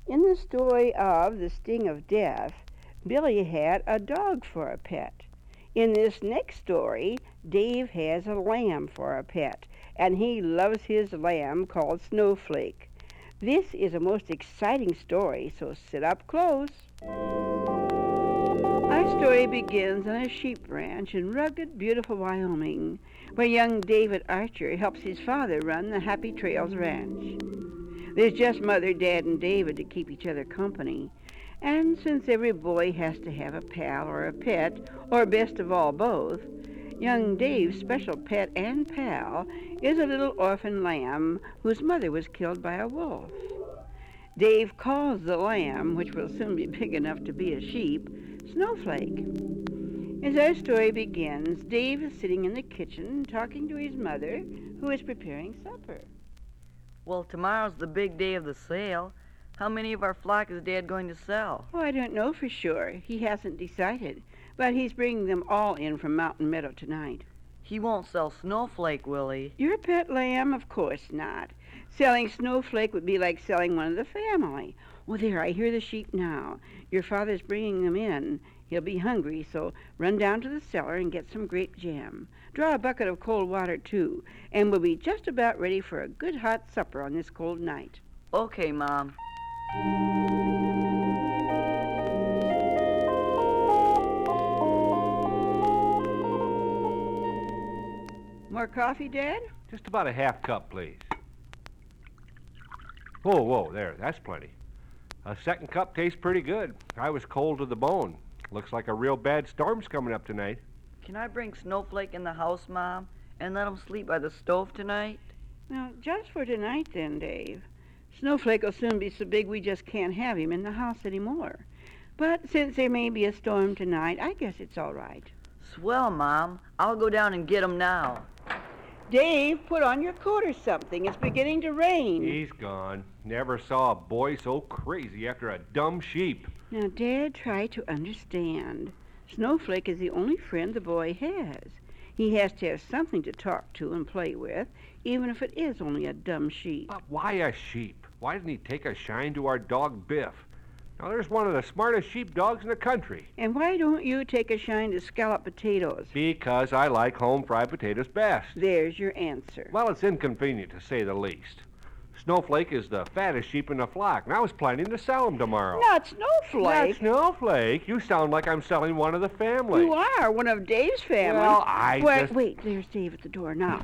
In the story of The Sting of Death, Billy had a dog for a pet. In this next story, Dave has a lamb for a pet, and he loves his lamb called Snowflake. This is a most exciting story, so sit up close. Our story begins on a sheep ranch in rugged, beautiful Wyoming, where young David Archer helps his father run the Happy Trails Ranch. There's just Mother, Dad, and David to keep each other company. And since every boy has to have a pal or a pet, or best of all, both, young Dave's special pet and pal is a little orphan lamb whose mother was killed by a wolf. Dave calls the lamb, which will soon be big enough to be a sheep, Snowflake. As our story begins, Dave is sitting in the kitchen talking to his mother, who is preparing supper. Well, tomorrow's the big day of the sale. How many of our flock is Dad going to sell? Oh, I don't know for sure. He hasn't decided. But he's bringing them all in from Mountain Meadow tonight. He won't sell Snowflake, will he? Your pet lamb? Of course not. Selling Snowflake would be like selling one of the family. Oh, there, I hear the sheep now. Your father's bringing them in. He'll be hungry, so run down to the cellar and get some grape jam. Draw a bucket of cold water, too, and we'll be just about ready for a good hot supper on this cold night. Okay, Mom. More coffee, Dad? Just about a half cup, please. Whoa, there, that's plenty. A second cup tastes pretty good. I was cold to the bone. Looks like a real bad storm's coming up tonight. Can I bring Snowflake in the house, Mom, and let him sleep by the stove tonight? Well, just for tonight then, Dave. Snowflake will soon be so big we just can't have him in the house anymore. But since there may be a storm tonight, I guess it's all right. Swell, Mom. I'll go down and get him now. Dave, put on your coat or something. It's beginning to rain. He's gone. Never saw a boy so crazy after a dumb sheep. Now, Dad, try to understand. Snowflake is the only friend the boy has. He has to have something to talk to and play with, even if it is only a dumb sheep. But why a sheep? Why didn't he take a shine to our dog Biff? Now, there's one of the smartest sheepdogs in the country. And why don't you take a shine to scallop potatoes? Because I like home-fried potatoes best. There's your answer. Well, it's inconvenient, to say the least. Snowflake is the fattest sheep in the flock, and I was planning to sell him tomorrow. Not Snowflake. Not Snowflake. You sound like I'm selling one of the family. You are one of Dave's family. Well, Wait, there's Dave at the door now.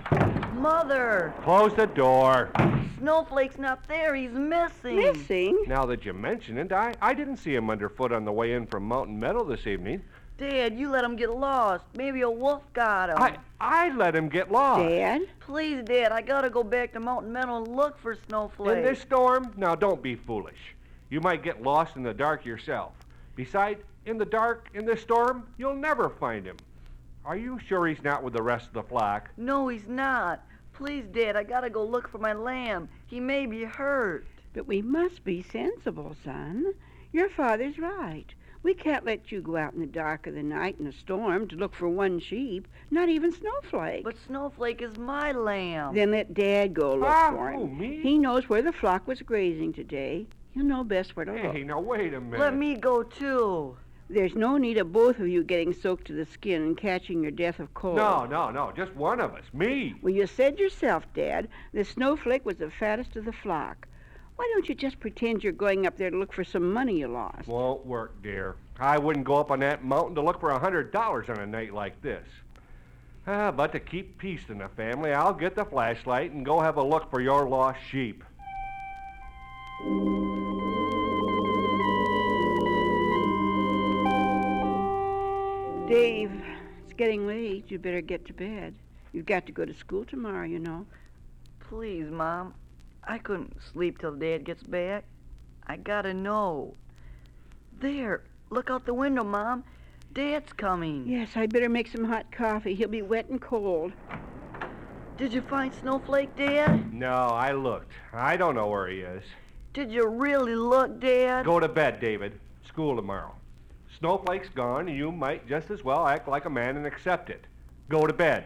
Mother! Close the door. Snowflake's not there. He's missing. Missing? Now that you mention it, I didn't see him underfoot on the way in from Mountain Meadow this evening. Dad, you let him get lost. Maybe a wolf got him. I let him get lost. Dad? Please, Dad, I gotta go back to Mountain Meadow and look for Snowflake. In this storm? Now, don't be foolish. You might get lost in the dark yourself. Besides, in the dark, in this storm, you'll never find him. Are you sure he's not with the rest of the flock? No, he's not. Please, Dad, I gotta go look for my lamb. He may be hurt. But we must be sensible, son. Your father's right. We can't let you go out in the dark of the night in a storm to look for one sheep, not even Snowflake. But Snowflake is my lamb. Then let Dad go look for him. Who, me? He knows where the flock was grazing today. He'll know best where to look. Hey, now wait a minute. Let me go, too. There's no need of both of you getting soaked to the skin and catching your death of cold. No, just one of us, me. Well, you said yourself, Dad, that Snowflake was the fattest of the flock. Why don't you just pretend you're going up there to look for some money you lost? Won't work, dear. I wouldn't go up on that mountain to look for $100 on a night like this. But to keep peace in the family, I'll get the flashlight and go have a look for your lost sheep. Dave, it's getting late. You better get to bed. You've got to go to school tomorrow, you know. Please, Mom. I couldn't sleep till Dad gets back. I gotta know. There, look out the window, Mom. Dad's coming. Yes, I'd better make some hot coffee. He'll be wet and cold. Did you find Snowflake, Dad? No, I looked. I don't know where he is. Did you really look, Dad? Go to bed, David. School tomorrow. Snowflake's gone, and you might just as well act like a man and accept it. Go to bed.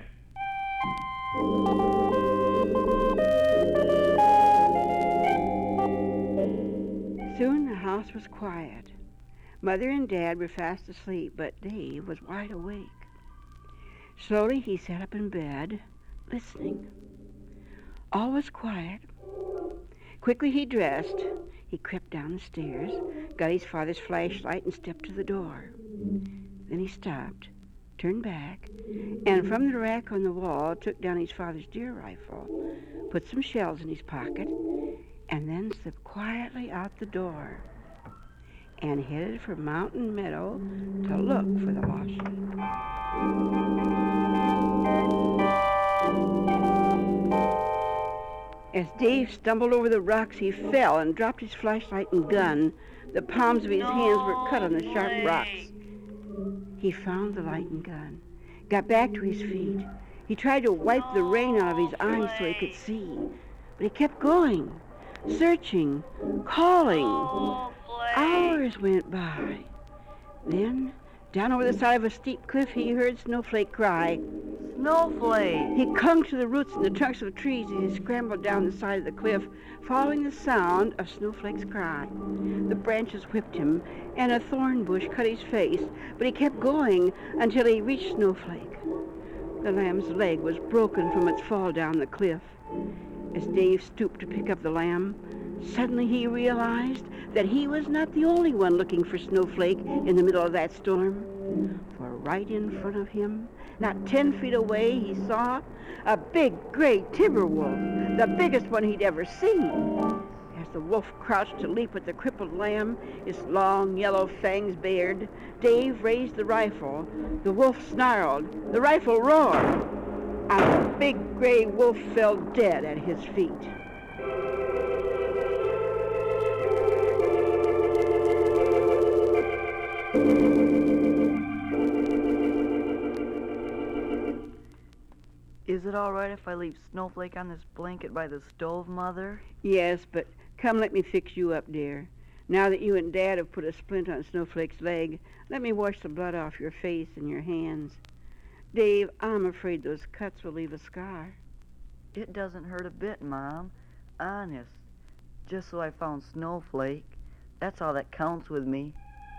Soon house was quiet. Mother and Dad were fast asleep, but Dave was wide awake. Slowly he sat up in bed, listening. All was quiet. Quickly he dressed. He crept down the stairs, got his father's flashlight, and stepped to the door. Then he stopped, turned back, and from the rack on the wall took down his father's deer rifle, put some shells in his pocket, and then slipped quietly out the door and headed for Mountain Meadow to look for the lost sheep. As Dave stumbled over the rocks, he fell and dropped his flashlight and gun. The palms of his hands were cut on the sharp rocks. He found the light and gun, got back to his feet. He tried to wipe the rain out of his eyes so he could see, but he kept going, searching, calling. Hours went by. Then, down over the side of a steep cliff, he heard Snowflake cry. Snowflake! He clung to the roots and the trunks of trees as he scrambled down the side of the cliff, following the sound of Snowflake's cry. The branches whipped him, and a thorn bush cut his face, but he kept going until he reached Snowflake. The lamb's leg was broken from its fall down the cliff. As Dave stooped to pick up the lamb, suddenly he realized that he was not the only one looking for Snowflake in the middle of that storm. For right in front of him, not 10 feet away, he saw a big gray timber wolf, the biggest one he'd ever seen. As the wolf crouched to leap at the crippled lamb, its long yellow fangs bared, Dave raised the rifle. The wolf snarled. The rifle roared. And the big gray wolf fell dead at his feet. Is it all right if I leave Snowflake on this blanket by the stove, Mother? Yes, but come let me fix you up, dear. Now that you and Dad have put a splint on Snowflake's leg, let me wash the blood off your face and your hands. Dave, I'm afraid those cuts will leave a scar. It doesn't hurt a bit, Mom. Honest. Just so I found Snowflake. That's all that counts with me.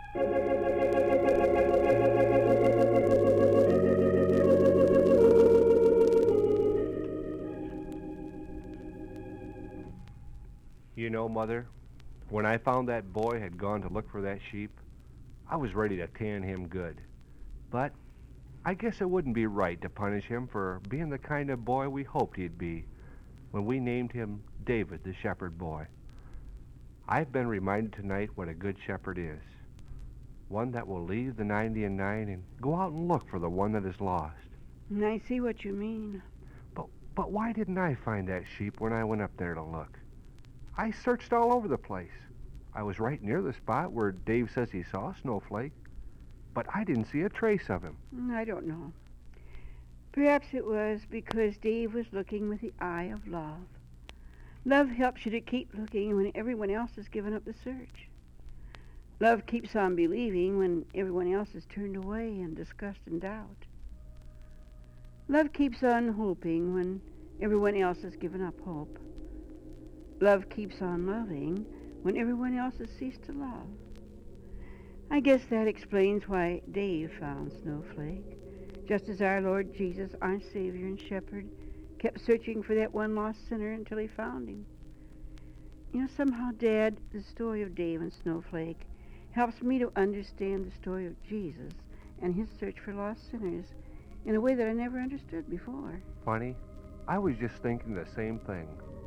You know, Mother, when I found that boy had gone to look for that sheep, I was ready to tan him good. But I guess it wouldn't be right to punish him for being the kind of boy we hoped he'd be when we named him David the Shepherd Boy. I've been reminded tonight what a good shepherd is. One that will leave the 99 and go out and look for the one that is lost. I see what you mean. But why didn't I find that sheep when I went up there to look? I searched all over the place. I was right near the spot where Dave says he saw Snowflake, but I didn't see a trace of him. I don't know. Perhaps it was because Dave was looking with the eye of love. Love helps you to keep looking when everyone else has given up the search. Love keeps on believing when everyone else has turned away in disgust and doubt. Love keeps on hoping when everyone else has given up hope. Love keeps on loving when everyone else has ceased to love. I guess that explains why Dave found Snowflake, just as our Lord Jesus, our Savior and Shepherd, kept searching for that one lost sinner until he found him. You know, somehow, Dad, the story of Dave and Snowflake helps me to understand the story of Jesus and his search for lost sinners in a way that I never understood before. Funny, I was just thinking the same thing.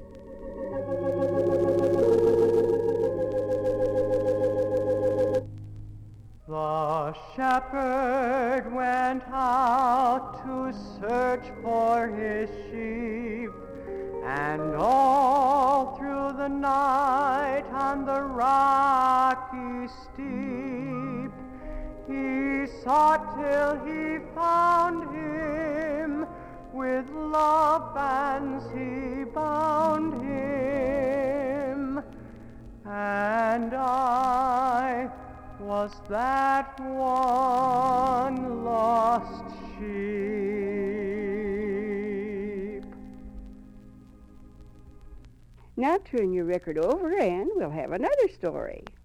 The shepherd went out to search for his sheep, and all through the night on the rocky steep, he sought till he found him, with love bands he bound him, and I was that one lost sheep. Now turn your record over and we'll have another story.